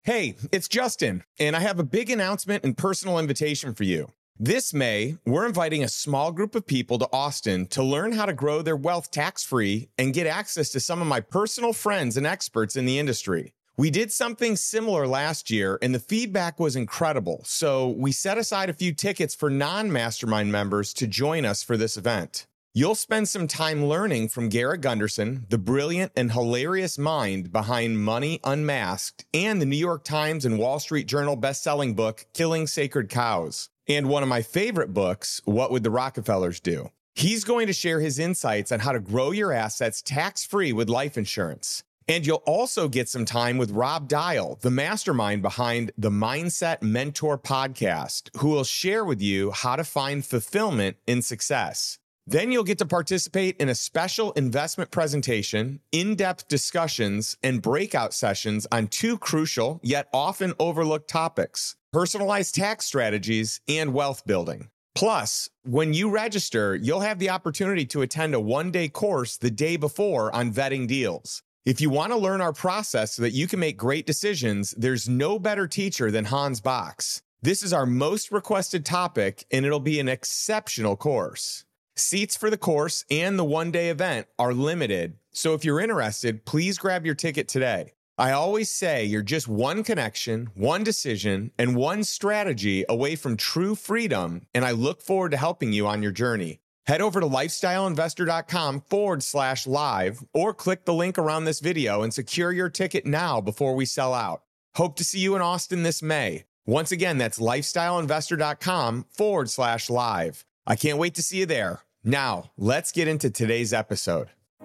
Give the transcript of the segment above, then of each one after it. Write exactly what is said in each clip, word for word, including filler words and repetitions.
Hey, it's Justin, and I have a big announcement and personal invitation for you. This May, we're inviting a small group of people to Austin to learn how to grow their wealth tax-free and get access to some of my personal friends and experts in the industry. We did something similar last year, and the feedback was incredible, so we set aside a few tickets for non-mastermind members to join us for this event. You'll spend some time learning from Garrett Gunderson, the brilliant and hilarious mind behind Money Unmasked, and the New York Times and Wall Street Journal best-selling book, Killing Sacred Cows, and one of my favorite books, What Would the Rockefellers Do? He's going to share his insights on how to grow your assets tax-free with life insurance. And you'll also get some time with Rob Dial, the mastermind behind the Mindset Mentor podcast, who will share with you how to find fulfillment in success. Then you'll get to participate in a special investment presentation, in-depth discussions, and breakout sessions on two crucial yet often overlooked topics: personalized tax strategies and wealth building. Plus, when you register, you'll have the opportunity to attend a one-day course the day before on vetting deals. If you want to learn our process so that you can make great decisions, there's no better teacher than Hans Box. This is our most requested topic, and it'll be an exceptional course. Seats for the course and the one-day event are limited, so if you're interested, please grab your ticket today. I always say you're just one connection, one decision, and one strategy away from true freedom, and I look forward to helping you on your journey. Head over to lifestyleinvestor.com forward slash live or click the link around this video and secure your ticket now before we sell out. Hope to see you in Austin this May. Once again, that's lifestyleinvestor.com forward slash live. I can't wait to see you there. Now, let's get into today's episode.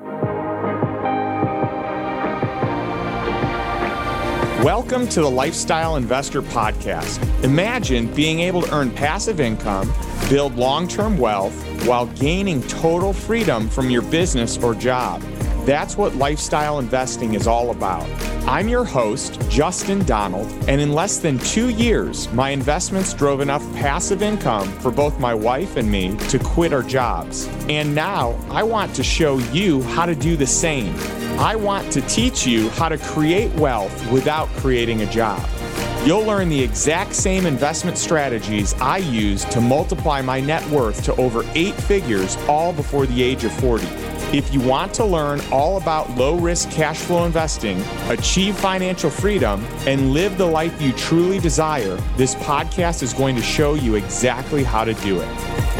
Welcome to the Lifestyle Investor Podcast. Imagine being able to earn passive income, build long-term wealth, while gaining total freedom from your business or job. That's what lifestyle investing is all about. I'm your host, Justin Donald, and in less than two years, my investments drove enough passive income for both my wife and me to quit our jobs. And now I want to show you how to do the same. I want to teach you how to create wealth without creating a job. You'll learn the exact same investment strategies I used to multiply my net worth to over eight figures, all before the age of forty. If you want to learn all about low-risk cash flow investing, achieve financial freedom, and live the life you truly desire, this podcast is going to show you exactly how to do it.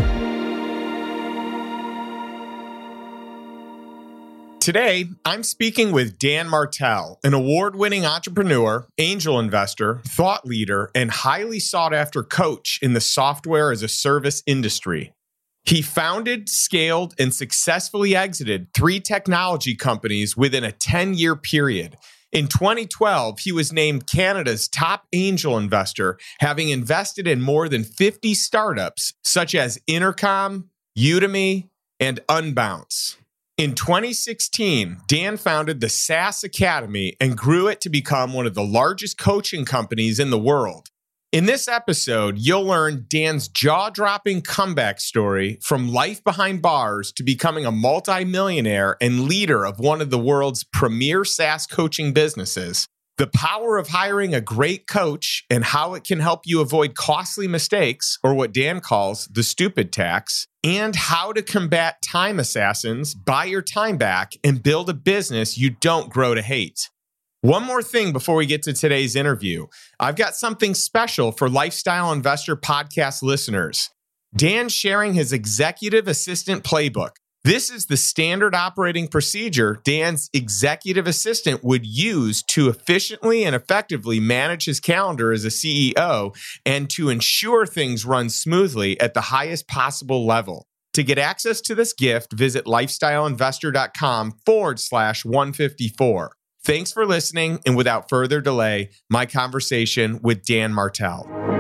Today, I'm speaking with Dan Martell, an award-winning entrepreneur, angel investor, thought leader, and highly sought-after coach in the software as a service industry. He founded, scaled, and successfully exited three technology companies within a ten-year period. In twenty twelve, he was named Canada's top angel investor, having invested in more than fifty startups such as Intercom, Udemy, and Unbounce. In twenty sixteen, Dan founded the SaaS Academy and grew it to become one of the largest coaching companies in the world. In this episode, you'll learn Dan's jaw-dropping comeback story from life behind bars to becoming a multi-millionaire and leader of one of the world's premier SaaS coaching businesses, the power of hiring a great coach and how it can help you avoid costly mistakes, or what Dan calls the stupid tax, and how to combat time assassins, buy your time back, and build a business you don't grow to hate. One more thing before we get to today's interview. I've got something special for Lifestyle Investor Podcast listeners. Dan's sharing his executive assistant playbook. This is the standard operating procedure Dan's executive assistant would use to efficiently and effectively manage his calendar as a C E O and to ensure things run smoothly at the highest possible level. To get access to this gift, visit lifestyleinvestor.com forward slash 154. Thanks for listening, and without further delay, my conversation with Dan Martell.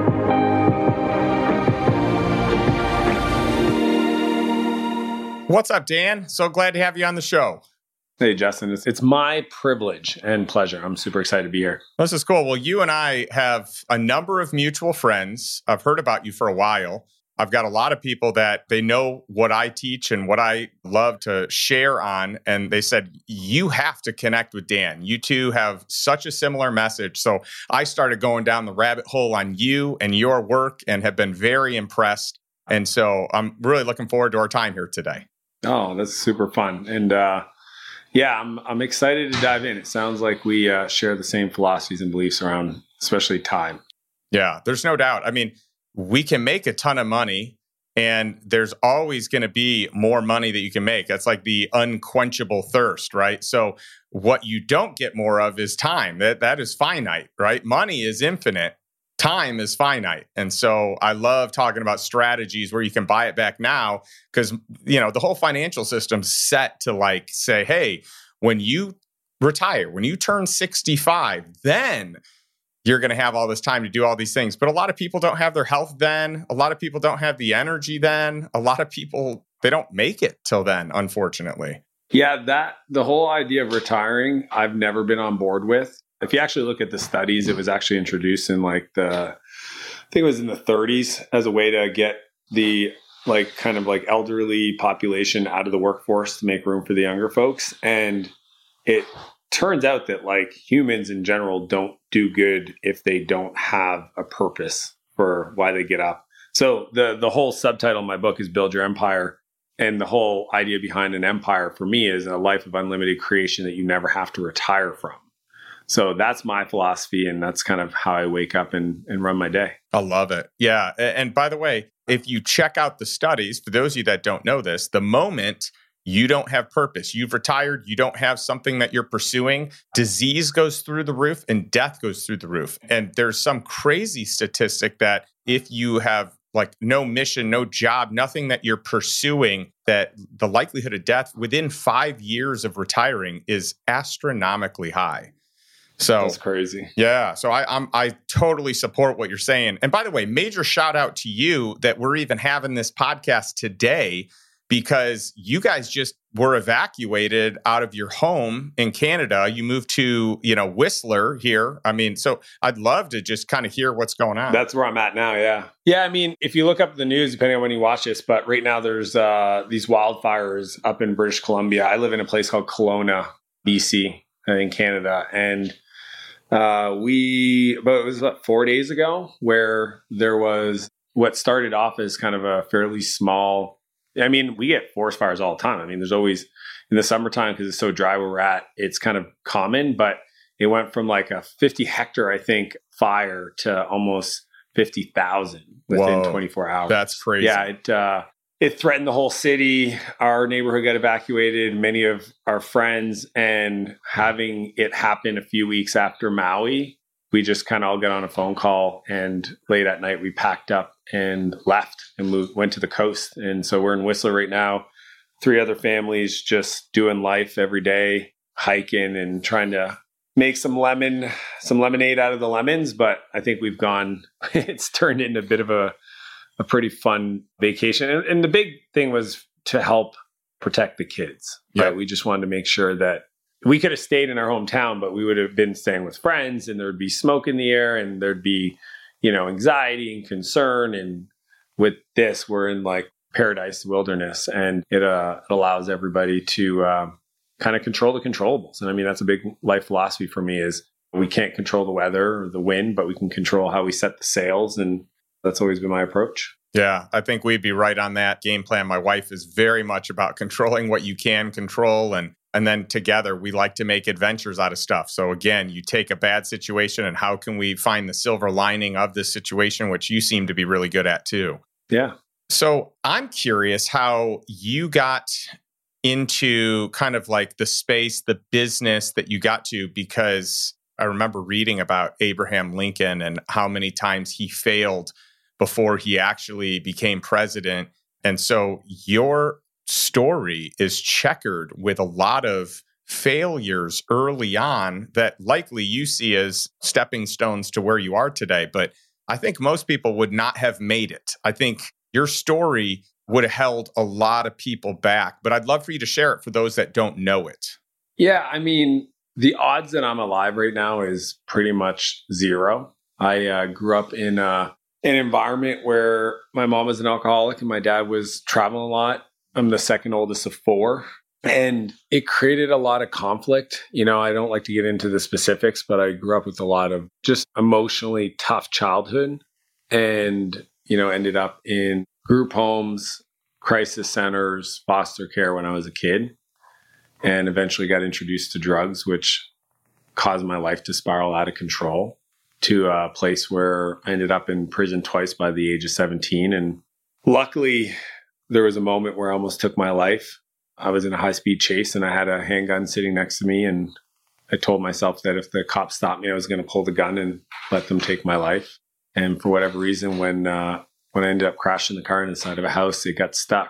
What's up, Dan? So glad to have you on the show. Hey, Justin. It's, it's my privilege and pleasure. I'm super excited to be here. This is cool. Well, you and I have a number of mutual friends. I've heard about you for a while. I've got a lot of people that they know what I teach and what I love to share on. And they said, you have to connect with Dan. You two have such a similar message. So I started going down the rabbit hole on you and your work and have been very impressed. And so I'm really looking forward to our time here today. Oh, that's super fun. And uh, yeah, I'm I'm excited to dive in. It sounds like we uh, share the same philosophies and beliefs around, especially time. Yeah, there's no doubt. I mean, we can make a ton of money and there's always going to be more money that you can make. That's like the unquenchable thirst, right? So what you don't get more of is time. That that is finite, right? Money is infinite. Time is finite. And so I love talking about strategies where you can buy it back now because, you know, the whole financial system's set to like say, hey, when you retire, when you turn sixty-five, then you're going to have all this time to do all these things. But a lot of people don't have their health then. A lot of people don't have the energy then. A lot of people, they don't make it till then, unfortunately. Yeah, that the whole idea of retiring, I've never been on board with. If you actually look at the studies, it was actually introduced in like the, I think it was in the thirties as a way to get the like kind of like elderly population out of the workforce to make room for the younger folks. And it turns out that like humans in general don't do good if they don't have a purpose for why they get up. So the the whole subtitle of my book is Build Your Empire. And the whole idea behind an empire for me is a life of unlimited creation that you never have to retire from. So that's my philosophy. And that's kind of how I wake up and, and run my day. I love it. Yeah. And by the way, if you check out the studies, for those of you that don't know this, the moment you don't have purpose, you've retired, you don't have something that you're pursuing, disease goes through the roof and death goes through the roof. And there's some crazy statistic that if you have like no mission, no job, nothing that you're pursuing, that the likelihood of death within five years of retiring is astronomically high. So that's crazy. Yeah. So I I'm, I totally support what you're saying. And by the way, major shout out to you that we're even having this podcast today, because you guys just were evacuated out of your home in Canada. You moved to, you know, Whistler here. I mean, so I'd love to just kind of hear what's going on. That's where I'm at now. Yeah. Yeah. I mean, if you look up the news, depending on when you watch this, but right now there's uh, these wildfires up in British Columbia. I live in a place called Kelowna, B C, in Canada. And uh, we, but it was about four days ago where there was what started off as kind of a fairly small, I mean, we get forest fires all the time. I mean, there's always in the summertime because it's so dry where we're at, it's kind of common, but it went from like a fifty hectare, I think, fire to almost fifty thousand within Whoa, twenty-four hours. That's crazy. Yeah. It, uh, it threatened the whole city. Our neighborhood got evacuated, many of our friends, and having it happen a few weeks after Maui, we just kind of all got on a phone call, and late at night we packed up and left and moved, went to the coast. And so we're in Whistler right now, three other families just doing life every day, hiking and trying to make some lemon, some lemonade out of the lemons. But I think we've gone, it's turned into a bit of a, a pretty fun vacation. And, and the big thing was to help protect the kids. Yeah. Right? We just wanted to make sure that we could have stayed in our hometown, but we would have been staying with friends, and there'd be smoke in the air, and there'd be, you know, anxiety and concern. And with this, we're in like paradise wilderness, and it, uh, it allows everybody to uh, kind of control the controllables. And I mean, that's a big life philosophy for me is we can't control the weather or the wind, but we can control how we set the sails. And that's always been my approach. Yeah, I think we'd be right on that game plan. My wife is very much about controlling what you can control. And And then together, we like to make adventures out of stuff. So again, you take a bad situation and how can we find the silver lining of this situation, which you seem to be really good at too. Yeah. So I'm curious how you got into kind of like the space, the business that you got to, because I remember reading about Abraham Lincoln and how many times he failed before he actually became president. And so your story is checkered with a lot of failures early on that likely you see as stepping stones to where you are today. But I think most people would not have made it. I think your story would have held a lot of people back, but I'd love for you to share it for those that don't know it. Yeah. I mean, the odds that I'm alive right now is pretty much zero. I uh, grew up in a an environment where my mom was an alcoholic and my dad was traveling a lot. I'm the second oldest of four. And it created a lot of conflict. You know, I don't like to get into the specifics, but I grew up with a lot of just emotionally tough childhood and, you know, ended up in group homes, crisis centers, foster care when I was a kid, and eventually got introduced to drugs, which caused my life to spiral out of control to a place where I ended up in prison twice by the age of seventeen. And luckily, there was a moment where I almost took my life. I was in a high-speed chase and I had a handgun sitting next to me. And I told myself that if the cops stopped me, I was going to pull the gun and let them take my life. And for whatever reason, when uh, when I ended up crashing the car in the side of a house, it got stuck.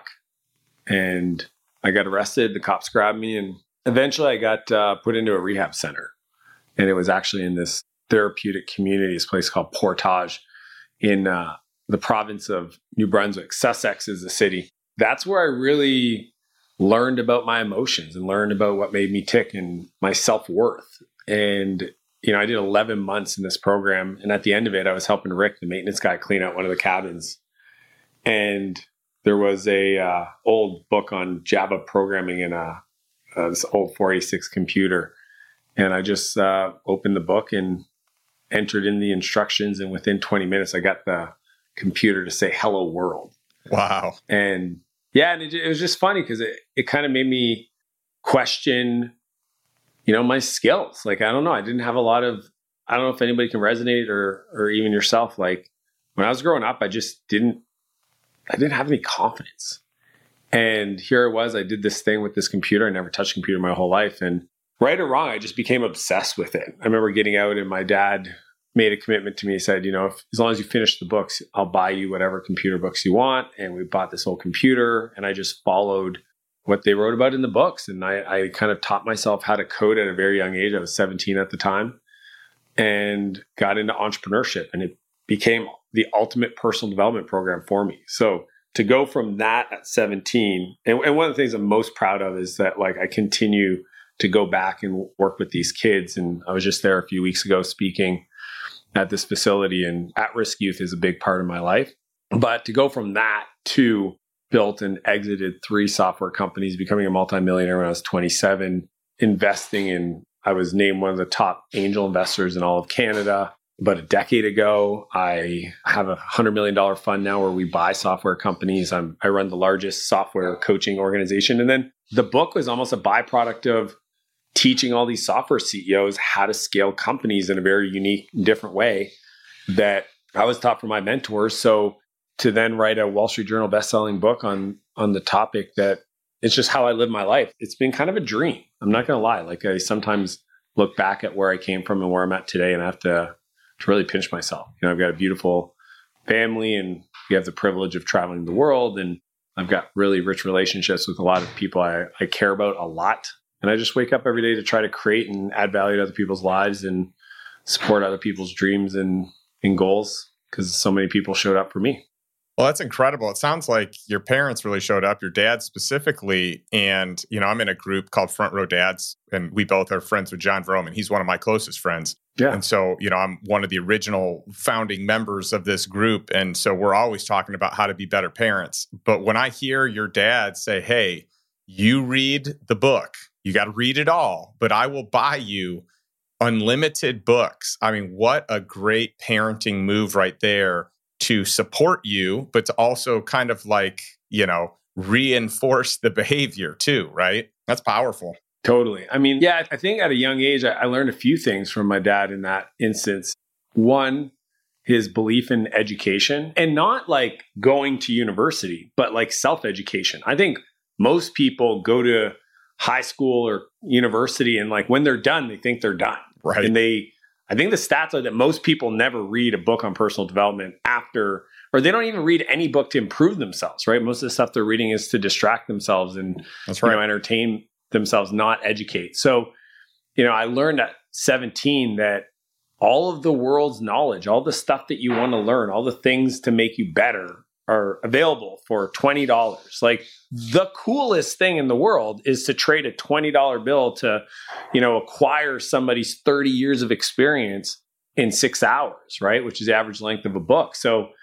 And I got arrested. The cops grabbed me. And eventually I got uh, put into a rehab center. And it was actually in this therapeutic community, this place called Portage in uh, the province of New Brunswick. Sussex is the city. That's where I really learned about my emotions and learned about what made me tick and my self-worth. And, you know, I did eleven months in this program. And at the end of it, I was helping Rick, the maintenance guy, clean out one of the cabins. And there was a uh, old book on Java programming in a, uh, this old four eighty-six computer. And I just uh, opened the book and entered in the instructions. And within twenty minutes, I got the computer to say, "Hello, world." Wow. And yeah, and it, it was just funny because it, it kind of made me question, you know, my skills. Like, I don't know. I didn't have a lot of, I don't know if anybody can resonate or, or even yourself. Like when I was growing up, I just didn't, I didn't have any confidence. And here it was, I did this thing with this computer. I never touched a computer my whole life. And right or wrong, I just became obsessed with it. I remember getting out and my dad made a commitment to me. He said, you know, if, as long as you finish the books, I'll buy you whatever computer books you want. And we bought this whole computer and I just followed what they wrote about in the books. And I, I kind of taught myself how to code at a very young age. I was seventeen at the time and got into entrepreneurship, and it became the ultimate personal development program for me. So to go from that at seventeen, and, and one of the things I'm most proud of is that like I continue to go back and work with these kids. And I was just there a few weeks ago speaking at this facility, and at-risk youth is a big part of my life. But to go from that to built and exited three software companies, becoming a multimillionaire when I was twenty-seven, investing in, I was named one of the top angel investors in all of Canada. About a decade ago, I have a one hundred million dollars fund now where we buy software companies. I'm, I run the largest software coaching organization. And then the book was almost a byproduct of teaching all these software C E Os how to scale companies in a very unique, different way that I was taught from my mentors. So to then write a Wall Street Journal bestselling book on, on the topic that it's just how I live my life. It's been kind of a dream. I'm not going to lie. Like I sometimes look back at where I came from and where I'm at today and I have to, to really pinch myself. You know, I've got a beautiful family and we have the privilege of traveling the world. And I've got really rich relationships with a lot of people I, I care about a lot. And I just wake up every day to try to create and add value to other people's lives and support other people's dreams and, and goals because so many people showed up for me. Well, that's incredible. It sounds like your parents really showed up, your dad specifically. And, you know, I'm in a group called Front Row Dads, and we both are friends with John Vroman. He's one of my closest friends. Yeah. And so, you know, I'm one of the original founding members of this group. And so we're always talking about how to be better parents. But when I hear your dad say, hey, you read the book, you got to read it all, but I will buy you unlimited books. I mean, what a great parenting move right there to support you, but to also kind of like, you know, reinforce the behavior too, right? That's powerful. Totally. I mean, yeah, I think at a young age, I learned a few things from my dad in that instance. One, his belief in education, and not like going to university, but like self-education. I think most people go to high school or university and like when they're done, they think they're done. Right. And they, I think the stats are that most people never read a book on personal development after, or they don't even read any book to improve themselves, right? Most of the stuff they're reading is to distract themselves and That's right. you know, entertain themselves, not educate. So, you know, I learned at seventeen that all of the world's knowledge, all the stuff that you want to learn, all the things to make you better are available for twenty dollars. Like the coolest thing in the world is to trade a twenty dollar bill to, you know, acquire somebody's thirty years of experience in six hours, right? Which is the average length of a book. So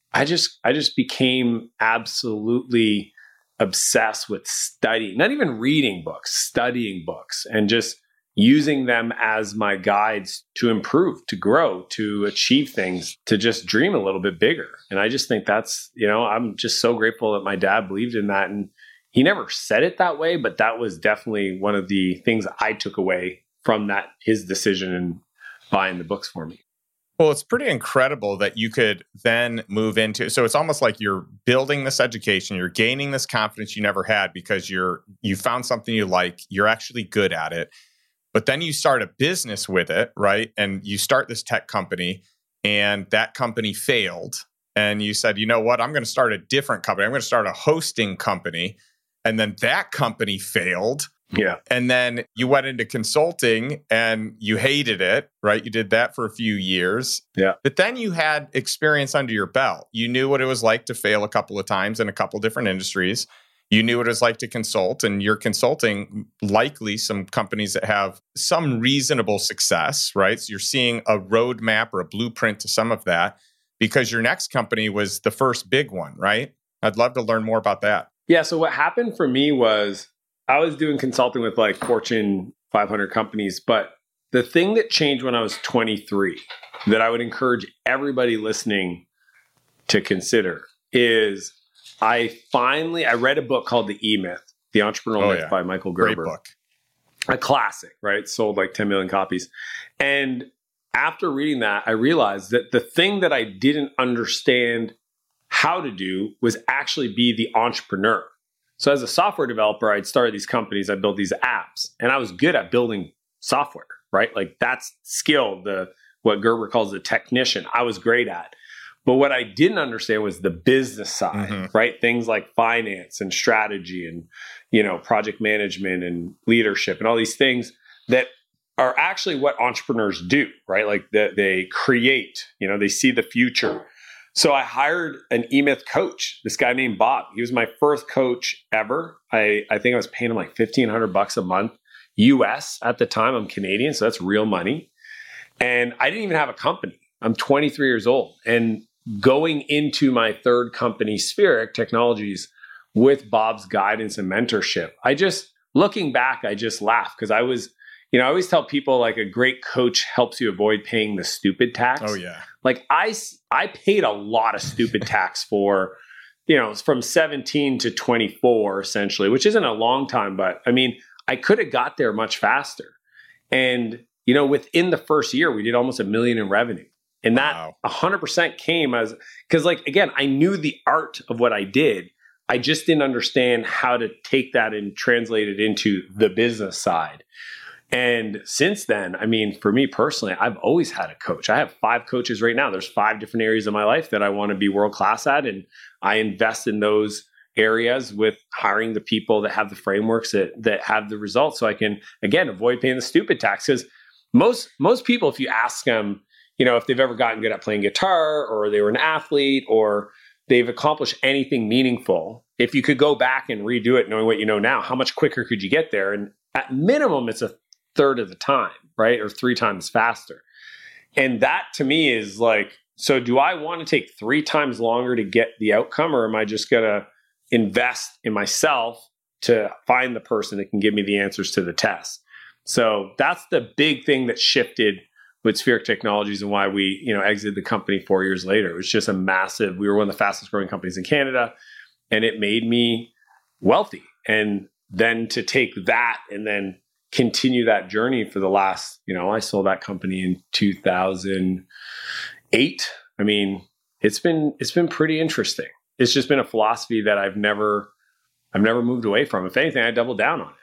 I just, I just became absolutely obsessed with studying, not even reading books, studying books, and just using them as my guides to improve, to grow, to achieve things, to just dream a little bit bigger. And I just think that's, you know, I'm just so grateful that my dad believed in that. And he never said it that way, but that was definitely one of the things I took away from that, his decision in buying the books for me. Well, it's pretty incredible that you could then move into, so it's almost like you're building this education, you're gaining this confidence you never had because you're you found something you like, you're actually good at it. But then you start a business with it, right? And you start this tech company and that company failed. And you said, you know what, I'm going to start a different company. I'm going to start a hosting company. And then that company failed. Yeah. And then you went into consulting and you hated it, right? You did that for a few years. Yeah. But then you had experience under your belt. You knew what it was like to fail a couple of times in a couple different industries. You knew what it was like to consult, and you're consulting likely some companies that have some reasonable success, right? So you're seeing a roadmap or a blueprint to some of that because your next company was the first big one, right? I'd love to learn more about that. Yeah. So what happened for me was I was doing consulting with like Fortune five hundred companies, but the thing that changed when I was twenty-three that I would encourage everybody listening to consider is I finally, I read a book called The E-Myth, The Entrepreneurial Oh, Myth yeah. by Michael Gerber. Great book. A classic, right? Sold like ten million copies. And after reading that, I realized that the thing that I didn't understand how to do was actually be the entrepreneur. So as a software developer, I'd started these companies, I'd build these apps, and I was good at building software, right? Like that's skill, the what Gerber calls the technician, I was great at. But what I didn't understand was the business side, mm-hmm. right? Things like finance and strategy and, you know, project management and leadership and all these things that are actually what entrepreneurs do, right? Like that they create, you know, they see the future. So I hired an E-Myth coach, this guy named Bob. He was my first coach ever. I, I think I was paying him like fifteen hundred bucks a month, U S at the time. I'm Canadian, so that's real money. And I didn't even have a company. I'm twenty-three years old. And going into my third company, Spheric Technologies, with Bob's guidance and mentorship, I just, looking back, I just laugh because I was, you know, I always tell people like a great coach helps you avoid paying the stupid tax. Oh, yeah. Like I, I paid a lot of stupid tax for, you know, from seventeen to twenty-four essentially, which isn't a long time, but I mean, I could have got there much faster. And, you know, within the first year, we did almost a million in revenue. And that wow. one hundred percent came as, because like, again, I knew the art of what I did. I just didn't understand how to take that and translate it into the business side. And since then, I mean, for me personally, I've always had a coach. I have five coaches right now. There's five different areas of my life that I want to be world-class at. And I invest in those areas with hiring the people that have the frameworks that, that have the results. So I can, again, avoid paying the stupid tax. Because most, most people, if you ask them, you know, if they've ever gotten good at playing guitar or they were an athlete or they've accomplished anything meaningful, if you could go back and redo it knowing what you know now, how much quicker could you get there? And at minimum, it's a third of the time, right? Or three times faster. And that to me is like, so do I want to take three times longer to get the outcome, or am I just going to invest in myself to find the person that can give me the answers to the test? So that's the big thing that shifted with Spheric Technologies and why we, you know, exited the company four years later. It was just a massive, we were one of the fastest growing companies in Canada, and it made me wealthy. And then to take that and then continue that journey for the last, you know, I sold that company in two thousand eight. I mean, it's been, it's been pretty interesting. It's just been a philosophy that I've never, I've never moved away from. If anything, I doubled down on it.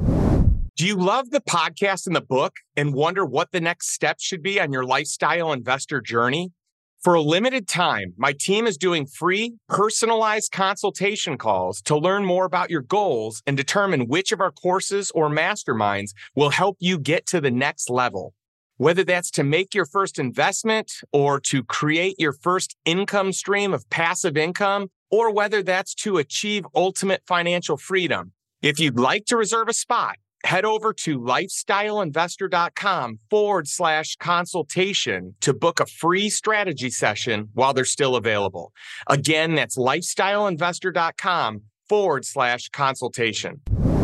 Do you love the podcast and the book and wonder what the next steps should be on your lifestyle investor journey? For a limited time, my team is doing free, personalized consultation calls to learn more about your goals and determine which of our courses or masterminds will help you get to the next level. Whether that's to make your first investment or to create your first income stream of passive income, or whether that's to achieve ultimate financial freedom. If you'd like to reserve a spot, head over to lifestyleinvestor.com forward slash consultation to book a free strategy session while they're still available. Again, that's lifestyleinvestor.com forward slash consultation.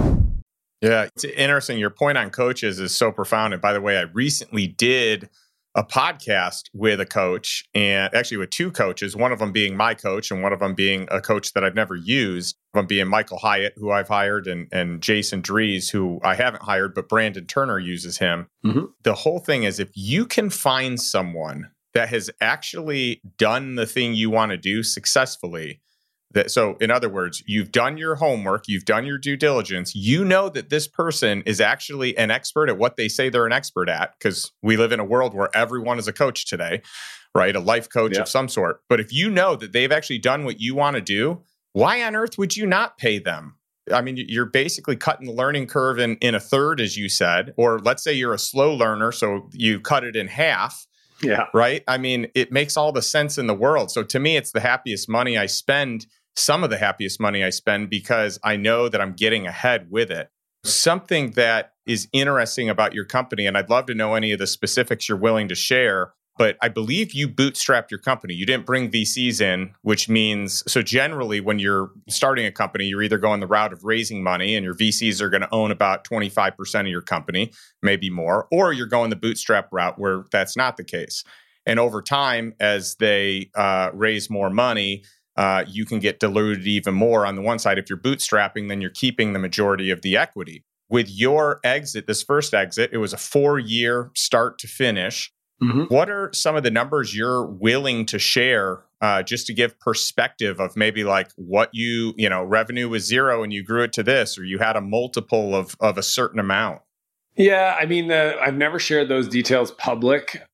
Yeah, it's interesting. Your point on coaches is so profound. And by the way, I recently did a podcast with a coach, and actually with two coaches, one of them being my coach and one of them being a coach that I've never used, one being Michael Hyatt, who I've hired, and, and Jason Dries, who I haven't hired, but Brandon Turner uses him. Mm-hmm. The whole thing is, if you can find someone that has actually done the thing you want to do successfully, that, so in other words, you've done your homework, you've done your due diligence, you know that this person is actually an expert at what they say they're an expert at, because we live in a world where everyone is a coach today, right? A life coach yeah. of some sort. But if you know that they've actually done what you want to do, why on earth would you not pay them? I mean, you're basically cutting the learning curve in, in a third, as you said, or let's say you're a slow learner, so you cut it in half. Yeah. Right? I mean, it makes all the sense in the world. So to me, it's the happiest money I spend. Some of the happiest money I spend because I know that I'm getting ahead with it. Something that is interesting about your company, and I'd love to know any of the specifics you're willing to share, but I believe you bootstrapped your company. You didn't bring V Cs in, which means, so generally when you're starting a company, you're either going the route of raising money and your V Cs are going to own about twenty-five percent of your company, maybe more, or you're going the bootstrap route where that's not the case. And over time, as they uh, raise more money, Uh, you can get diluted even more. On the one side, if you're bootstrapping, then you're keeping the majority of the equity. With your exit, this first exit, it was a four-year start to finish. Mm-hmm. What are some of the numbers you're willing to share uh, just to give perspective of maybe like what you, you know, revenue was zero and you grew it to this, or you had a multiple of, of a certain amount? Yeah, I mean, uh, I've never shared those details public,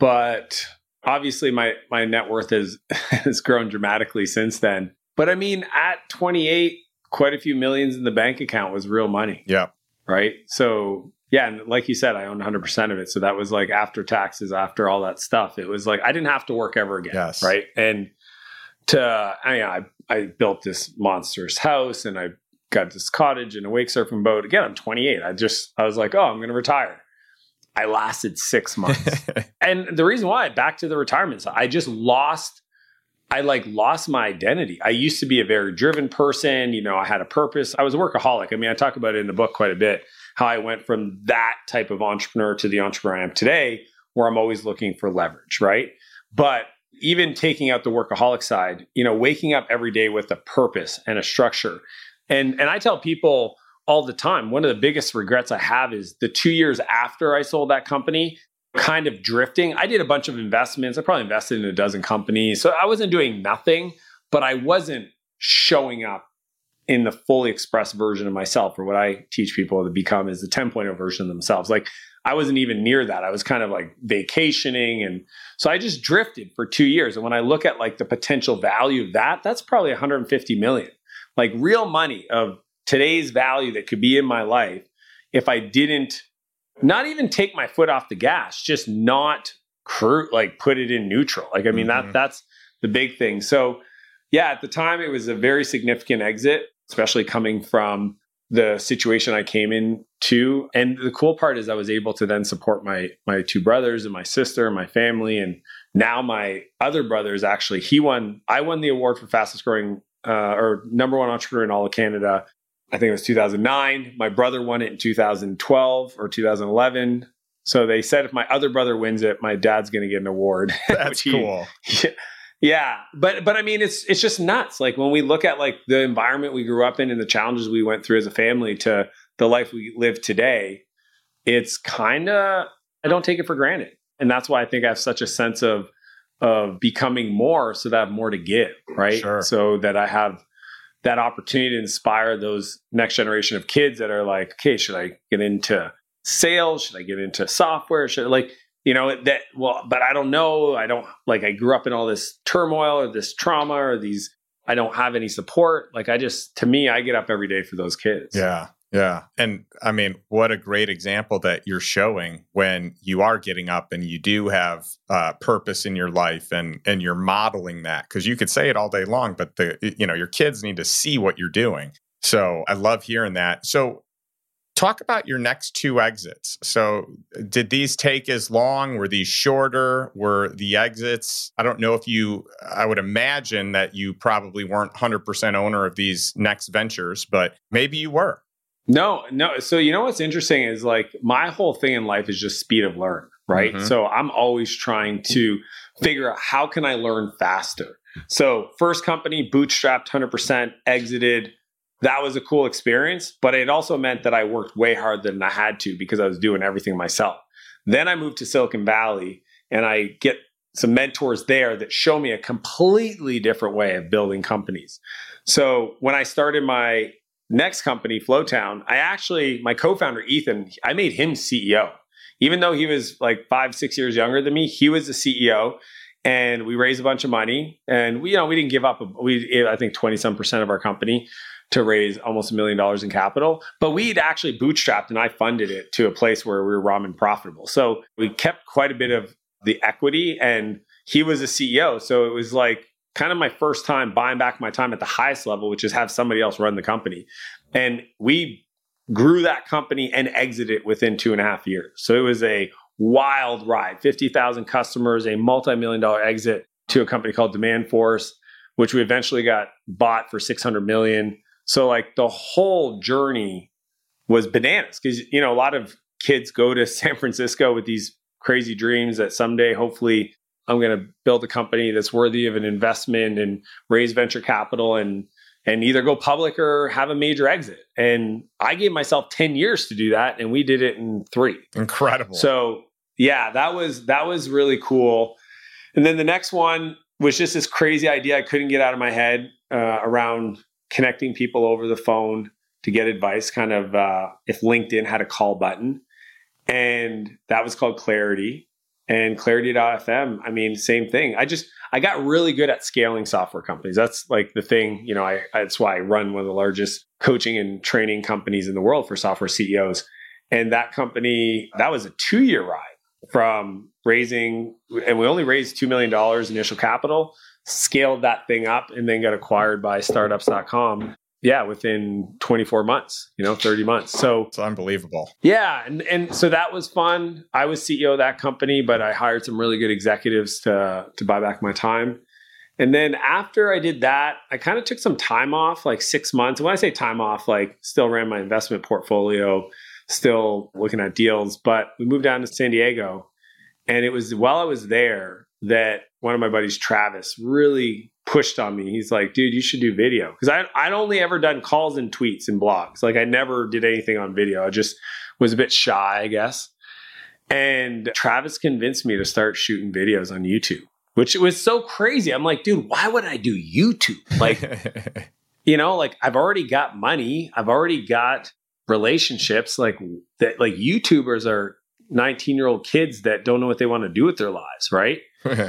but obviously, my my net worth has has grown dramatically since then. But I mean, at twenty-eight, quite a few millions in the bank account was real money. Yeah. Right. So yeah, and like you said, I own one hundred percent of it. So that was like after taxes, after all that stuff. It was like I didn't have to work ever again. Yes. Right. And to I mean, I I built this monstrous house and I got this cottage and a wake surfing boat. Again, I'm twenty-eight. I just I was like, oh, I'm going to retire. I lasted six months. And the reason why, back to the retirement side, I just lost, I like lost my identity. I used to be a very driven person. You know, I had a purpose. I was a workaholic. I mean, I talk about it in the book quite a bit, how I went from that type of entrepreneur to the entrepreneur I am today, where I'm always looking for leverage, right? But even taking out the workaholic side, you know, waking up every day with a purpose and a structure. And, and I tell people all the time, one of the biggest regrets I have is the two years after I sold that company, kind of drifting. I did a bunch of investments. I probably invested in a dozen companies. So I wasn't doing nothing, but I wasn't showing up in the fully expressed version of myself, or what I teach people to become is the ten point oh version of themselves. Like I wasn't even near that. I was kind of like vacationing. And so I just drifted for two years. And when I look at like the potential value of that, that's probably one hundred fifty million, like real money of today's value that could be in my life if I didn't not even take my foot off the gas, just not cru- like put it in neutral. Like, I mean, mm-hmm. that that's the big thing. So yeah, at the time it was a very significant exit, especially coming from the situation I came into. And the cool part is I was able to then support my my two brothers and my sister and my family. And now my other brother is actually, he won, I won the award for fastest growing uh, or number one entrepreneur in all of Canada. I think it was two thousand nine. My brother won it in two thousand twelve or two thousand eleven. So they said if my other brother wins it, my dad's going to get an award. That's he, cool. Yeah, yeah. But but I mean, it's it's just nuts. Like when we look at like the environment we grew up in and the challenges we went through as a family to the life we live today, it's kind of, I don't take it for granted. And that's why I think I have such a sense of of becoming more so that I have more to give, right? Sure. So that I have that opportunity to inspire those next generation of kids that are like, okay, should I get into sales? Should I get into software? Should I, like, you know, that, well, but I don't know. I don't like, I grew up in all this turmoil or this trauma or these, I don't have any support. Like I just, to me, I get up every day for those kids. Yeah. Yeah. And I mean, what a great example that you're showing when you are getting up and you do have uh, purpose in your life and, and you're modeling that, because you could say it all day long, but the, you know, your kids need to see what you're doing. So I love hearing that. So Talk about your next two exits. So did these take as long? Were these shorter? Were the exits? I don't know if you, I would imagine that you probably weren't one hundred percent owner of these next ventures, but maybe you were. No, no. So you know what's interesting is like my whole thing in life is just speed of learn, right? Mm-hmm. So I'm always trying to figure out how can I learn faster? So first company, bootstrapped one hundred percent, exited. That was a cool experience, but it also meant that I worked way harder than I had to because I was doing everything myself. Then I moved to Silicon Valley and I get some mentors there that show me a completely different way of building companies. So when I started my next company, Flowtown, I actually, my co-founder, Ethan, I made him C E O. Even though he was like five, six years younger than me, he was the C E O. And we raised a bunch of money. And we, you know, we didn't give up, we, I think twenty some percent of our company to raise almost a million dollars in capital. But we'd actually bootstrapped and I funded it to a place where we were ramen profitable. So we kept quite a bit of the equity and he was a C E O. So it was like kind of my first time buying back my time at the highest level, which is have somebody else run the company. And we grew that company and exited within two and a half years. So it was a wild ride, fifty thousand customers, a multi-million dollar exit to a company called Demand Force, which we eventually got bought for six hundred million. So like the whole journey was bananas because, you know, a lot of kids go to San Francisco with these crazy dreams that someday, hopefully, I'm going to build a company that's worthy of an investment and raise venture capital and and either go public or have a major exit. And I gave myself ten years to do that. And we did it in three. Incredible. So yeah, that was that was really cool. And then the next one was just this crazy idea I couldn't get out of my head uh, around connecting people over the phone to get advice, kind of uh, if LinkedIn had a call button. And that was called Clarity. And Clarity dot F M, I mean, same thing. I just, I got really good at scaling software companies. That's like the thing, you know, I, that's why I run one of the largest coaching and training companies in the world for software C E Os. And that company, that was a two-year ride from raising, and we only raised two million dollars initial capital, scaled that thing up, and then got acquired by startups dot com. Yeah, within twenty-four months, you know, thirty months. So it's unbelievable. Yeah. And, and so that was fun. I was C E O of that company, but I hired some really good executives to, to buy back my time. And then after I did that, I kind of took some time off, like six months. And when I say time off, like still ran my investment portfolio, still looking at deals, but we moved down to San Diego. And it was while I was there that one of my buddies, Travis, really pushed on me. He's like, dude, you should do video. Because I I'd only ever done calls and tweets and blogs. Like I never did anything on video. I just was a bit shy, I guess. And Travis convinced me to start shooting videos on YouTube, which was so crazy. I'm like, dude, why would I do YouTube? Like, you know, like I've already got money. I've already got relationships. Like that, like YouTubers are nineteen year old kids that don't know what they want to do with their lives. Right.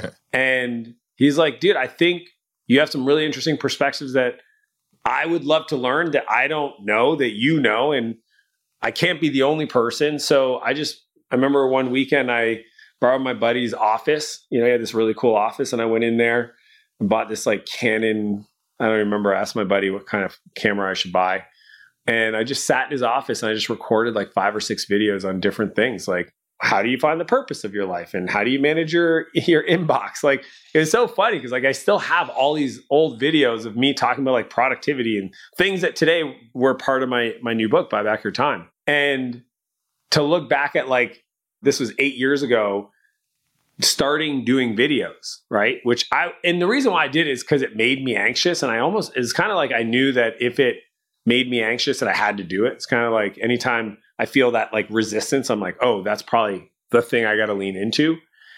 And he's like, dude, I think you have some really interesting perspectives that I would love to learn that I don't know that you know, and I can't be the only person. So I just, I remember one weekend I borrowed my buddy's office. You know, he had this really cool office and I went in there and bought this like Canon. I don't remember. I asked my buddy what kind of camera I should buy. And I just sat in his office and I just recorded like five or six videos on different things. Like, how do you find the purpose of your life? And how do you manage your, your inbox? Like, it was so funny because like I still have all these old videos of me talking about like productivity and things that today were part of my, my new book, Buy Back Your Time. And to look back at like, this was eight years ago, starting doing videos, right? Which I, and the reason why I did it is because it made me anxious. And I almost, it's kind of like I knew that if it made me anxious that I had to do it. It's kind of like anytime I feel that like resistance, I'm like, oh, that's probably the thing I got to lean into.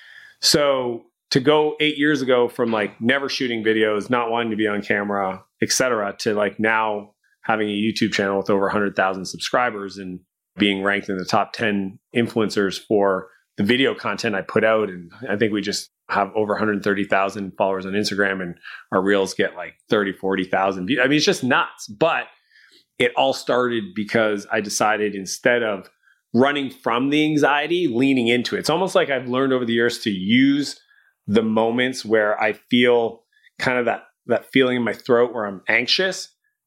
So to go eight years ago from like never shooting videos, not wanting to be on camera, et cetera, to like now having a YouTube channel with over one hundred thousand subscribers and being ranked in the top ten influencers for the video content I put out. And I think we just have over one hundred thirty thousand followers on Instagram and our reels get like thirty, forty thousand views. I mean, it's just nuts. But it all started because I decided instead of running from the anxiety, leaning into it. It's almost like I've learned over the years to use the moments where I feel kind of that, that feeling in my throat where I'm anxious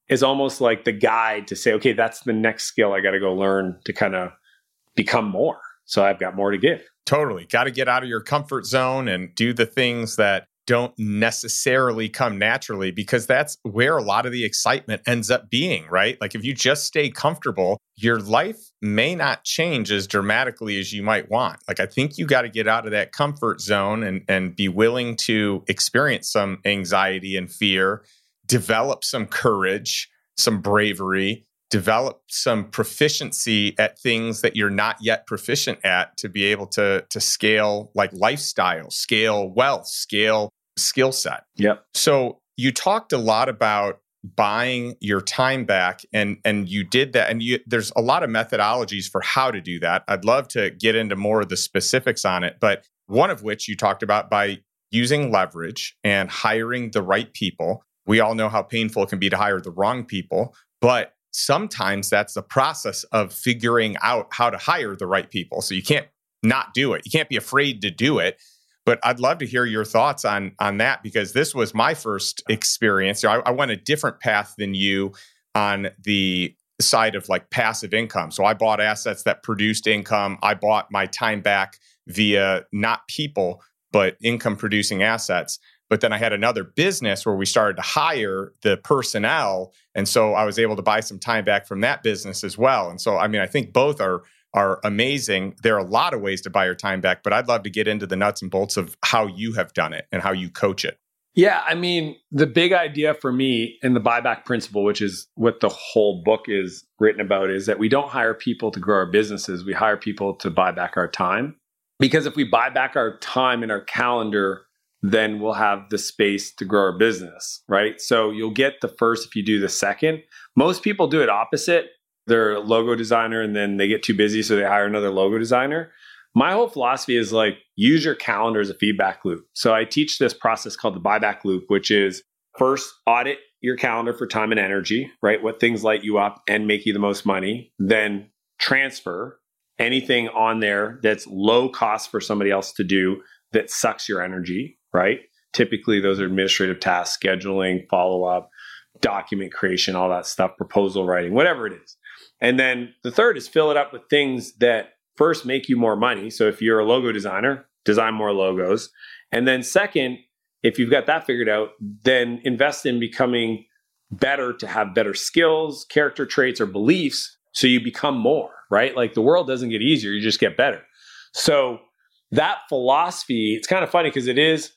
is almost like the guide to say, okay, that's the next skill I got to go learn to kind of become more. So I've got more to give. Totally. Got to get out of your comfort zone and do the things that don't necessarily come naturally, because that's where a lot of the excitement ends up being, right? Like if you just stay comfortable, your life may not change as dramatically as you might want. Like I think you got to get out of that comfort zone and, and be willing to experience some anxiety and fear, develop some courage, some bravery, develop some proficiency at things that you're not yet proficient at to be able to, to scale like lifestyle, scale wealth, scale skill set. Yep. So you talked a lot about buying your time back, and, and you did that. And you, there's a lot of methodologies for how to do that. I'd love to get into more of the specifics on it, but one of which you talked about by using leverage and hiring the right people. We all know how painful it can be to hire the wrong people, but sometimes that's the process of figuring out how to hire the right people. So you can't not do it. You can't be afraid to do it. But I'd love to hear your thoughts on, on that, because this was my first experience. I, I went a different path than you on the side of like passive income. So I bought assets that produced income. I bought my time back via not people, but income producing assets. But then I had another business where we started to hire the personnel. And so I was able to buy some time back from that business as well. And so, I mean, I think both are are amazing. There are a lot of ways to buy your time back, but I'd love to get into the nuts and bolts of how you have done it and how you coach it. Yeah, I mean, the big idea for me in the buyback principle, which is what the whole book is written about, is that we don't hire people to grow our businesses. We hire people to buy back our time. Because if we buy back our time and our calendar, then we'll have the space to grow our business, right? So you'll get the first if you do the second. Most people do it opposite. They're a logo designer and then they get too busy, so they hire another logo designer. My whole philosophy is like, use your calendar as a feedback loop. So I teach this process called the buyback loop, which is first audit your calendar for time and energy, right? What things light you up and make you the most money. Then transfer anything on there that's low cost for somebody else to do that sucks your energy, right? Typically, those are administrative tasks, scheduling, follow-up, document creation, all that stuff, proposal writing, whatever it is. And then the third is fill it up with things that first make you more money. So if you're a logo designer, design more logos. And then second, if you've got that figured out, then invest in becoming better to have better skills, character traits, or beliefs so you become more, right? Like the world doesn't get easier, you just get better. So that philosophy, it's kind of funny because it is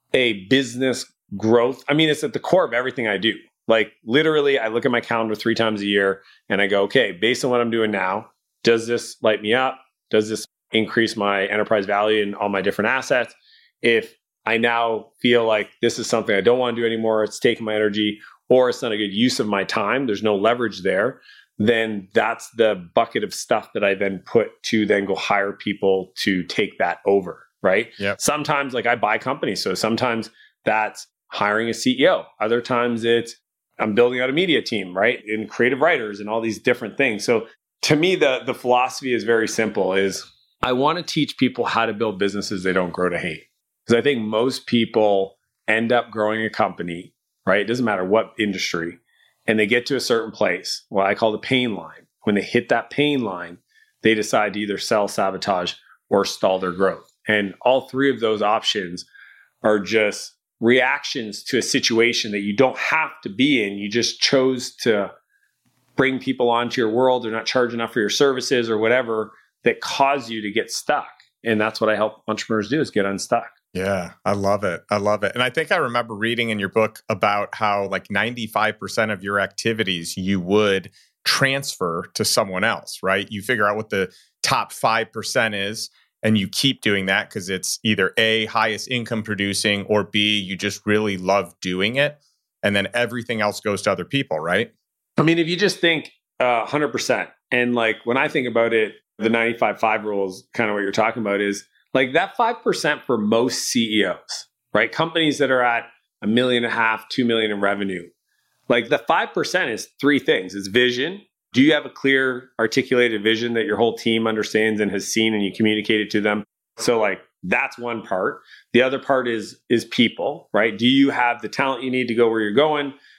a business growth. I mean, it's at the core of everything I do. Like literally, I look at my calendar three times a year and I go, okay, based on what I'm doing now, does this light me up? Does this increase my enterprise value in all my different assets? If I now feel like this is something I don't want to do anymore, it's taking my energy, or it's not a good use of my time, there's no leverage there, then that's the bucket of stuff that I then put to then go hire people to take that over, right? Yep. Sometimes like I buy companies. So sometimes that's hiring a C E O. Other times it's I'm building out a media team, right? And creative writers and all these different things. So to me, the, the philosophy is very simple, is I want to teach people how to build businesses they don't grow to hate. Because I think most people end up growing a company, right? It doesn't matter what industry. And they get to a certain place, what I call the pain line. When they hit that pain line, they decide to either sell, sabotage, or stall their growth. And all three of those options are just reactions to a situation that you don't have to be in. You just chose to bring people onto your world. They're not charging enough for your services or whatever that cause you to get stuck. And that's what I help entrepreneurs do, is get unstuck. Yeah, I love it. I love it. And I think I remember reading in your book about how like ninety-five percent of your activities you would transfer to someone else, right? You figure out what the top five percent is, and you keep doing that because it's either A, highest income producing, or B, you just really love doing it. And then everything else goes to other people, right? I mean, if you just think uh, one hundred percent, and like when I think about it, the ninety-five five rule is kind of what you're talking about, is like that five percent for most C E Os, right? Companies that are at a million and a half, two million in revenue. Like the five percent is three things. It's vision. Do you have a clear articulated vision that your whole team understands and has seen and you communicate it to them? So like that's one part. The other part is, is people, right? Do you have the talent you need to go where you're going?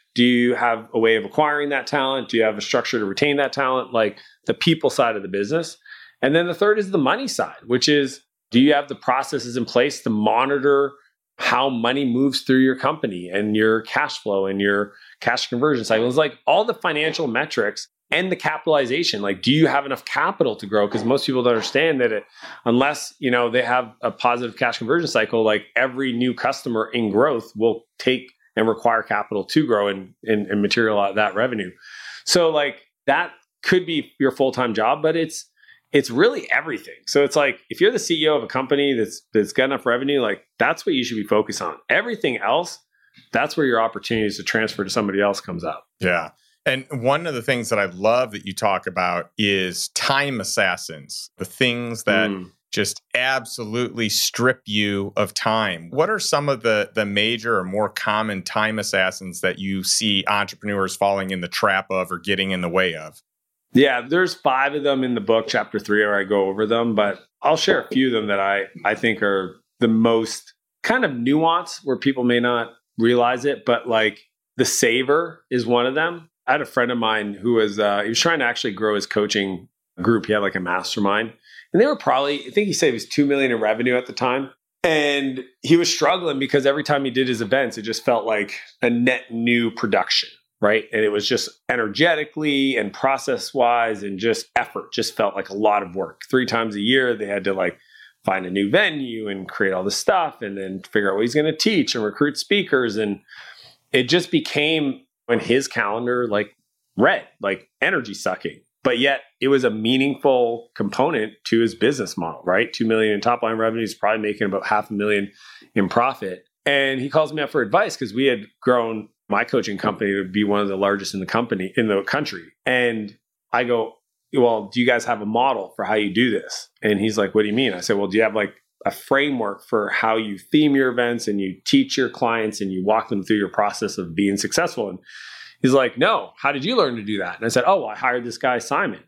Do you have a way of acquiring that talent? Do you have a structure to retain that talent? Like the people side of the business. And then the third is the money side, which is, do you have the processes in place to monitor how money moves through your company and your cash flow and your cash conversion cycles, like all the financial metrics and the capitalization. Like, do you have enough capital to grow? Because most people don't understand that it, unless, you know, they have a positive cash conversion cycle, like every new customer in growth will take and require capital to grow and, and, and materialize that revenue. So like that could be your full-time job, but it's, it's really everything. So it's like, if you're the C E O of a company that's that's got enough revenue, like that's what you should be focused on. Everything else, that's where your opportunities to transfer to somebody else comes up. Yeah. And one of the things that I love that you talk about is time assassins, the things that mm. just absolutely strip you of time. What are some of the, the major or more common time assassins that you see entrepreneurs falling in the trap of or getting in the way of? Yeah, there's five of them in the book, chapter three, where I go over them, but I'll share a few of them that I, I think are the most kind of nuanced where people may not realize it, but like the saver is one of them. I had a friend of mine who was, uh, he was trying to actually grow his coaching group. He had like a mastermind and they were probably, I think he said it was two million in revenue at the time. And he was struggling because every time he did his events, it just felt like a net new production. Right. And it was just energetically and process wise and just effort, just felt like a lot of work. Three times a year, they had to like find a new venue and create all this stuff and then figure out what he's going to teach and recruit speakers. And it just became in his calendar, like red, like energy sucking. But yet it was a meaningful component to his business model, right? Two million in top line revenue, he's probably making about half a million in profit. And he calls me up for advice because we had grown my coaching company to be one of the largest in the company, in the country. And I go, well, do you guys have a model for how you do this? And he's like, what do you mean? I said, well, do you have like a framework for how you theme your events and you teach your clients and you walk them through your process of being successful? And he's like, no, how did you learn to do that? And I said, oh, well, I hired this guy, Simon.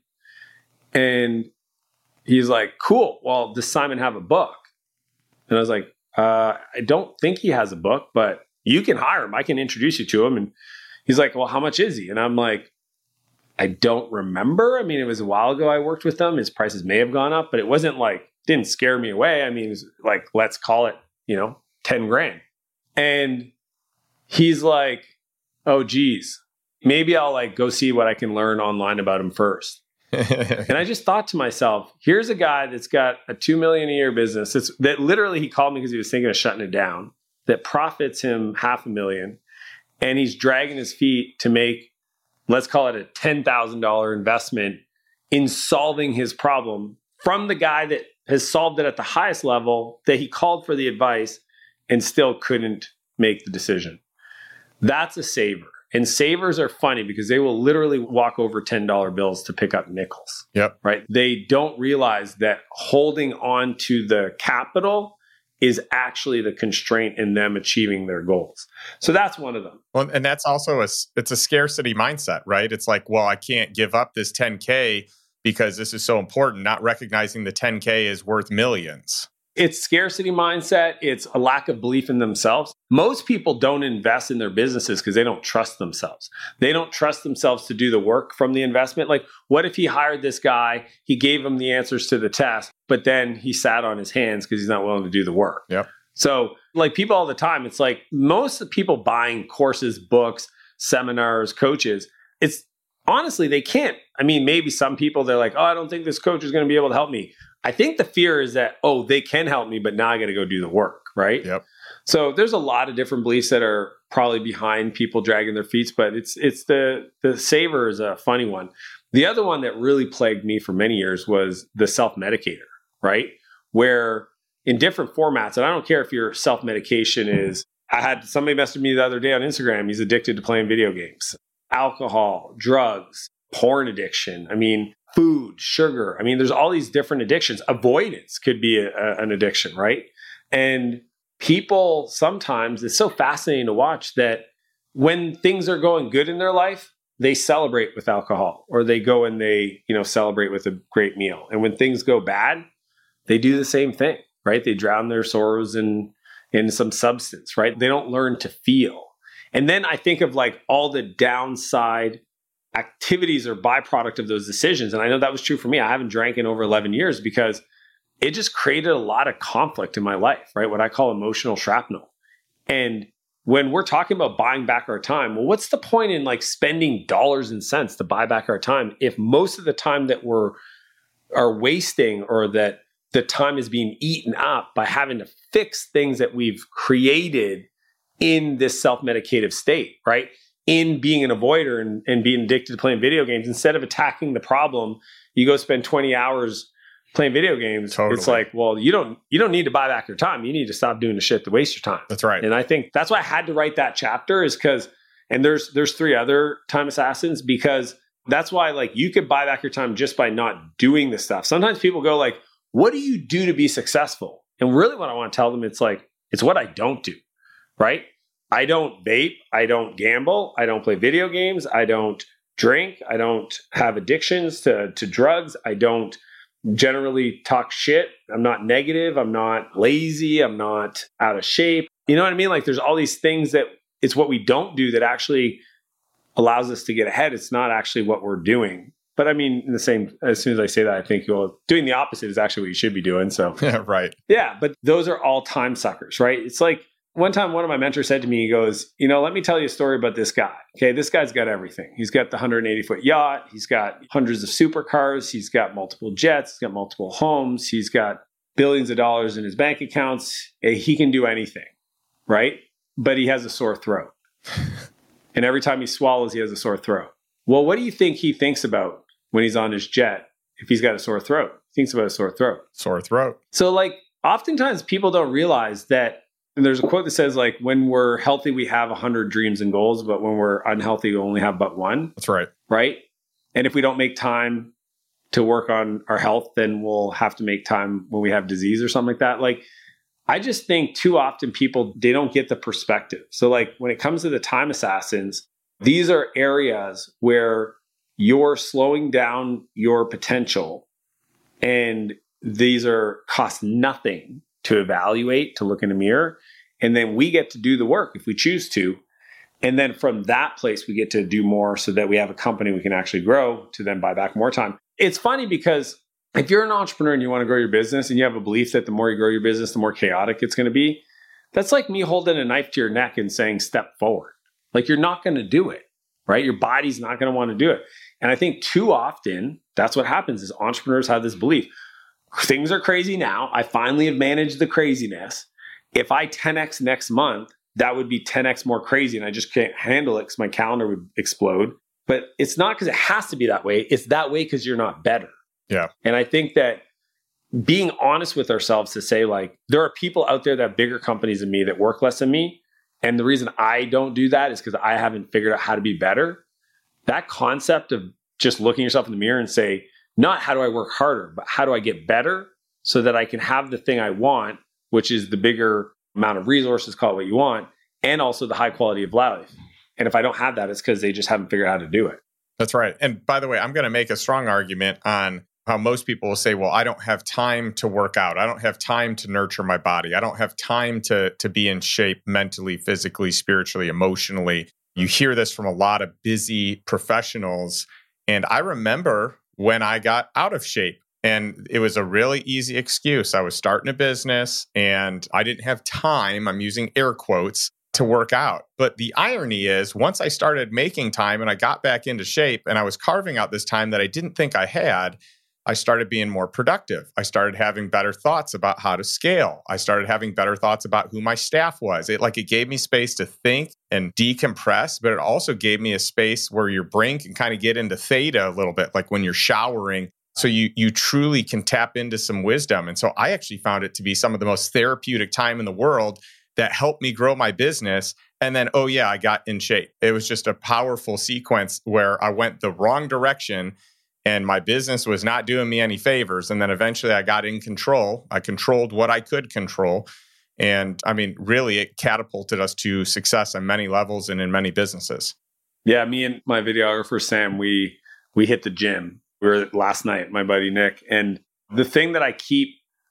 And he's like, cool. Well, does Simon have a book? And I was like, uh, I don't think he has a book, but you can hire him. I can introduce you to him. And he's like, well, how much is he? And I'm like, I don't remember. I mean, it was a while ago I worked with him. His prices may have gone up, but it wasn't like, didn't scare me away. I mean, it was like, let's call it, you know, ten grand. And he's like, oh, geez, maybe I'll like go see what I can learn online about him first. And I just thought to myself, here's a guy that's got a two million a year business. It's, that literally he called me because he was thinking of shutting it down, that profits him half a million. And he's dragging his feet to make, let's call it a ten thousand dollars investment in solving his problem from the guy that has solved it at the highest level, that he called for the advice and still couldn't make the decision. That's a saver. And savers are funny because they will literally walk over ten dollar bills to pick up nickels. Yep. Right. They don't realize that holding on to the capital is actually the constraint in them achieving their goals. So that's one of them. Well, and that's also a, it's a scarcity mindset, right? It's like, well, I can't give up this ten K because this is so important, not recognizing the ten K is worth millions. It's scarcity mindset. It's a lack of belief in themselves. Most people don't invest in their businesses because they don't trust themselves. They don't trust themselves to do the work from the investment. Like, what if he hired this guy, he gave him the answers to the test, but then he sat on his hands because he's not willing to do the work? Yep. So like people all the time, it's like most of the people buying courses, books, seminars, coaches, it's honestly, they can't. I mean, maybe some people, they're like, oh, I don't think this coach is going to be able to help me. I think the fear is that, oh, they can help me, but now I got to go do the work, right? Yep. So there's a lot of different beliefs that are probably behind people dragging their feet, but it's it's the the saver is a funny one. The other one that really plagued me for many years was the self-medicator, right? Where in different formats, and I don't care if your self-medication is, I had somebody messaged me the other day on Instagram, he's addicted to playing video games, alcohol, drugs, porn addiction. I mean, food, sugar. I mean, there's all these different addictions. Avoidance could be a, a, an addiction, right? And people sometimes, it's so fascinating to watch that when things are going good in their life, they celebrate with alcohol, or they go and they, you know, celebrate with a great meal. And when things go bad, they do the same thing, right? They drown their sorrows in, in some substance, right? They don't learn to feel. And then I think of like all the downside activities or byproduct of those decisions. And I know that was true for me. I haven't drank in over eleven years because it just created a lot of conflict in my life, right? What I call emotional shrapnel. And when we're talking about buying back our time, well, what's the point in like spending dollars and cents to buy back our time if most of the time that we're are wasting or that the time is being eaten up by having to fix things that we've created in this self-medicative state, right? In being an avoider and, and being addicted to playing video games, instead of attacking the problem, you go spend twenty hours playing video games. Totally. It's like, well, you don't you don't need to buy back your time. You need to stop doing the shit to waste your time. That's right. And I think that's why I had to write that chapter is because, and there's there's three other time assassins, because that's why like you could buy back your time just by not doing this stuff. Sometimes people go like, what do you do to be successful? And really what I want to tell them, it's like, it's what I don't do, right? I don't vape. I don't gamble. I don't play video games. I don't drink. I don't have addictions to, to drugs. I don't generally talk shit. I'm not negative. I'm not lazy. I'm not out of shape. You know what I mean? Like there's all these things that it's what we don't do that actually allows us to get ahead. It's not actually what we're doing. But I mean, in the same, as soon as I say that, I think, well, doing the opposite is actually what you should be doing. So, yeah, right. Yeah. But those are all time suckers, right? It's like one time one of my mentors said to me, he goes, you know, let me tell you a story about this guy. Okay. This guy's got everything. He's got the one hundred eighty foot yacht. He's got hundreds of supercars. He's got multiple jets. He's got multiple homes. He's got billions of dollars in his bank accounts. He can do anything, right? But he has a sore throat. And every time he swallows, he has a sore throat. Well, what do you think he thinks about when he's on his jet if he's got a sore throat? He thinks about a sore throat. Sore throat. So like oftentimes people don't realize that, and there's a quote that says like, when we're healthy, we have a hundred dreams and goals, but when we're unhealthy, we only have but one. That's right. Right? And if we don't make time to work on our health, then we'll have to make time when we have disease or something like that. Like, I just think too often people, they don't get the perspective. So like when it comes to the time assassins, these are areas where you're slowing down your potential, and these are cost nothing to evaluate, to look in a mirror. And then we get to do the work if we choose to. And then from that place, we get to do more so that we have a company we can actually grow to then buy back more time. It's funny because if you're an entrepreneur and you want to grow your business and you have a belief that the more you grow your business, the more chaotic it's going to be, that's like me holding a knife to your neck and saying, step forward. Like you're not going to do it, right? Your body's not going to want to do it. And I think too often that's what happens is entrepreneurs have this belief. Things are crazy now. I finally have managed the craziness. If I ten X next month, that would be ten X more crazy. And I just can't handle it because my calendar would explode. But it's not because it has to be that way. It's that way because you're not better. Yeah. And I think that being honest with ourselves to say like, there are people out there that have bigger companies than me that work less than me. And the reason I don't do that is because I haven't figured out how to be better. That concept of just looking yourself in the mirror and say, not how do I work harder, but how do I get better so that I can have the thing I want, which is the bigger amount of resources, call it what you want, and also the high quality of life. And if I don't have that, it's because they just haven't figured out how to do it. That's right. And by the way, I'm going to make a strong argument on how most people will say, well, I don't have time to work out. I don't have time to nurture my body. I don't have time to, to be in shape mentally, physically, spiritually, emotionally. You hear this from a lot of busy professionals. And I remember when I got out of shape, and it was a really easy excuse. I was starting a business and I didn't have time, I'm using air quotes, to work out. But the irony is, once I started making time and I got back into shape and I was carving out this time that I didn't think I had, I started being more productive. I started having better thoughts about how to scale. I started having better thoughts about who my staff was. It like it gave me space to think and decompress, but it also gave me a space where your brain can kind of get into theta a little bit, like when you're showering. So you you truly can tap into some wisdom. And so I actually found it to be some of the most therapeutic time in the world that helped me grow my business. And then, oh yeah, I got in shape. It was just a powerful sequence where I went the wrong direction and my business was not doing me any favors. And then eventually I got in control. I controlled what I could control. And I mean, really, it catapulted us to success on many levels and in many businesses. Yeah, me and my videographer, Sam, we we hit the gym. We were last night, my buddy Nick. And the thing that I keep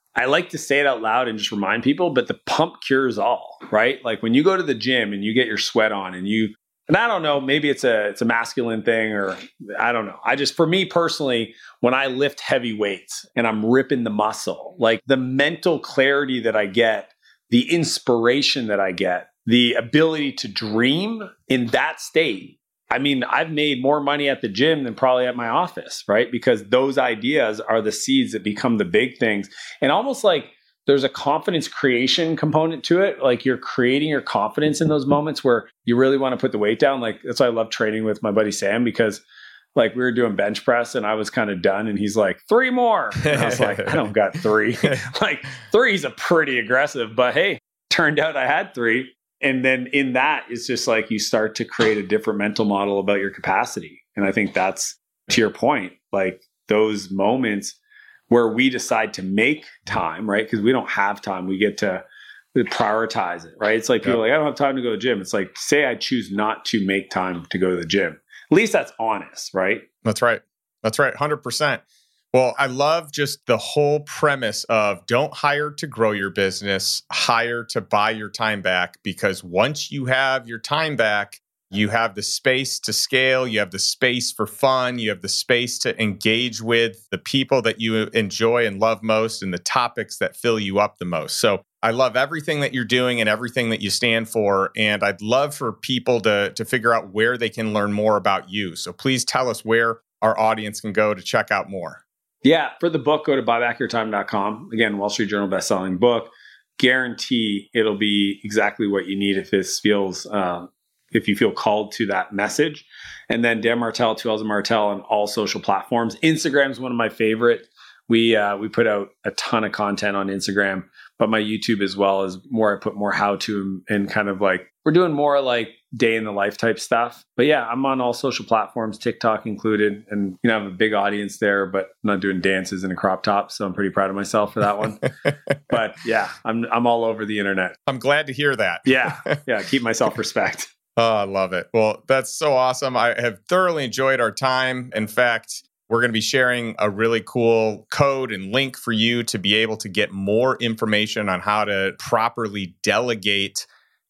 I like to say it out loud and just remind people, but the pump cures all, right? Like when you go to the gym and you get your sweat on and you, and I don't know, maybe it's a it's a masculine thing or I don't know. I just, for me personally, when I lift heavy weights and I'm ripping the muscle, like the mental clarity that I get, the inspiration that I get, the ability to dream in that state. I mean, I've made more money at the gym than probably at my office, right? Because those ideas are the seeds that become the big things. And almost like there's a confidence creation component to it. Like you're creating your confidence in those moments where you really want to put the weight down. Like that's why I love training with my buddy Sam, because like we were doing bench press and I was kind of done and he's like, three more. And I was like, I don't got three. Like three's a pretty aggressive, but hey, turned out I had three. And then in that, it's just like you start to create a different mental model about your capacity. And I think that's, to your point, like those moments where we decide to make time, right? Because we don't have time. We get to prioritize it, right? It's like people are like, I don't have time to go to the gym. It's like, say I choose not to make time to go to the gym. At least that's honest, right? That's right. That's right. one hundred percent. Well, I love just the whole premise of don't hire to grow your business, hire to buy your time back, because once you have your time back, you have the space to scale, you have the space for fun, you have the space to engage with the people that you enjoy and love most and the topics that fill you up the most. So I love everything that you're doing and everything that you stand for. And I'd love for people to, to figure out where they can learn more about you. So please tell us where our audience can go to check out more. Yeah, for the book, go to buy back your time dot com. Again, Wall Street Journal bestselling book. Guarantee it'll be exactly what you need if this feels, uh, if you feel called to that message. And then Dan Martell, two L's of Martell on all social platforms. Instagram is one of my favorite. We uh, we put out a ton of content on Instagram, but my YouTube as well is more, I put more how to and kind of like, we're doing more like day in the life type stuff. But yeah, I'm on all social platforms, TikTok included. And, you know, I have a big audience there, but I'm not doing dances in a crop top. So I'm pretty proud of myself for that one. But yeah, I'm I'm all over the internet. I'm glad to hear that. Yeah. Yeah. Keep my self-respect. Oh, I love it. Well, that's so awesome. I have thoroughly enjoyed our time. In fact, we're going to be sharing a really cool code and link for you to be able to get more information on how to properly delegate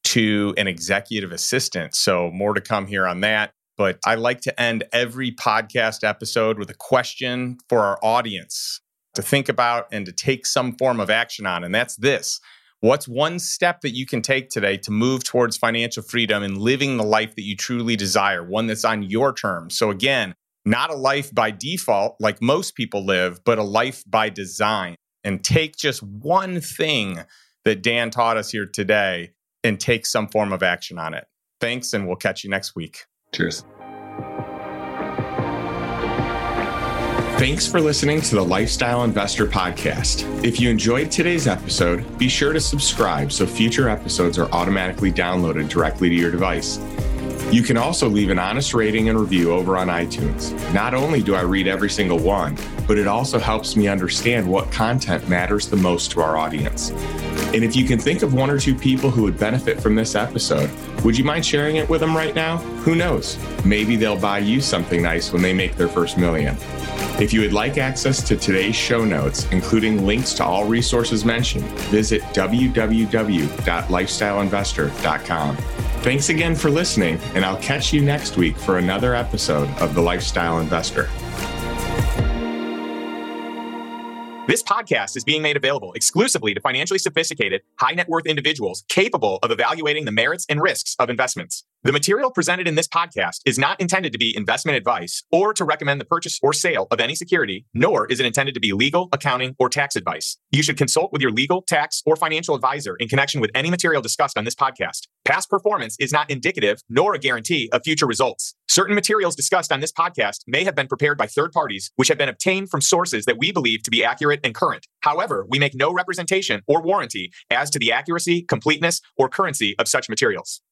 to an executive assistant. So more to come here on that. But I like to end every podcast episode with a question for our audience to think about and to take some form of action on. And that's this. What's one step that you can take today to move towards financial freedom and living the life that you truly desire, one that's on your terms? So again, not a life by default like most people live, but a life by design. And take just one thing that Dan taught us here today and take some form of action on it. Thanks, and we'll catch you next week. Cheers. Thanks for listening to the Lifestyle Investor Podcast. If you enjoyed today's episode, be sure to subscribe so future episodes are automatically downloaded directly to your device. You can also leave an honest rating and review over on iTunes. Not only do I read every single one, but it also helps me understand what content matters the most to our audience. And if you can think of one or two people who would benefit from this episode, would you mind sharing it with them right now? Who knows? Maybe they'll buy you something nice when they make their first million. If you would like access to today's show notes, including links to all resources mentioned, visit w w w dot lifestyle investor dot com. Thanks again for listening, and I'll catch you next week for another episode of The Lifestyle Investor. This podcast is being made available exclusively to financially sophisticated, high net worth individuals capable of evaluating the merits and risks of investments. The material presented in this podcast is not intended to be investment advice or to recommend the purchase or sale of any security, nor is it intended to be legal, accounting, or tax advice. You should consult with your legal, tax, or financial advisor in connection with any material discussed on this podcast. Past performance is not indicative nor a guarantee of future results. Certain materials discussed on this podcast may have been prepared by third parties, which have been obtained from sources that we believe to be accurate and current. However, we make no representation or warranty as to the accuracy, completeness, or currency of such materials.